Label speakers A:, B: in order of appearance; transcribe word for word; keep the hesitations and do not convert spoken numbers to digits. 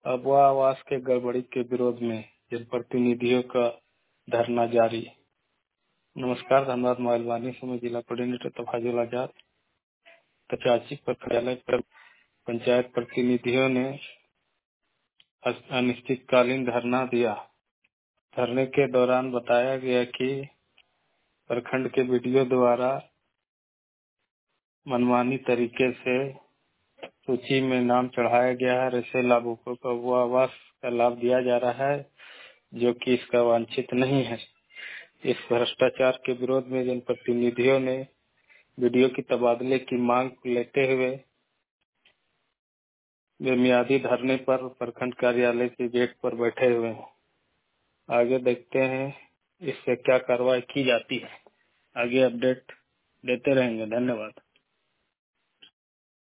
A: अबुआ आवास के गड़बड़ी के विरोध में जनप्रतिनिधियों का धरना जारी। नमस्कार, धनबाद मोबाइल समय जिला कोऑर्डिनेटर तफाजुल आजाद तचाची पर कार्यालय पर पंचायत प्रतिनिधियों ने अनिश्चितकालीन धरना दिया। धरने के दौरान बताया गया कि प्रखंड के वीडियो द्वारा मनमानी तरीके से सूची में नाम चढ़ाया गया है। ऐसे लाभुकों को अबुआ आवास का लाभ दिया जा रहा है, जो कि इसका वांछित नहीं है। इस भ्रष्टाचार के विरोध में जनप्रतिनिधियों ने वीडियो की तबादले की मांग लेते हुए बेमियादी धरने पर प्रखंड कार्यालय के गेट पर बैठे हुए हैं। आगे देखते हैं इससे क्या कार्रवाई की जाती है। आगे अपडेट देते रहेंगे। धन्यवाद।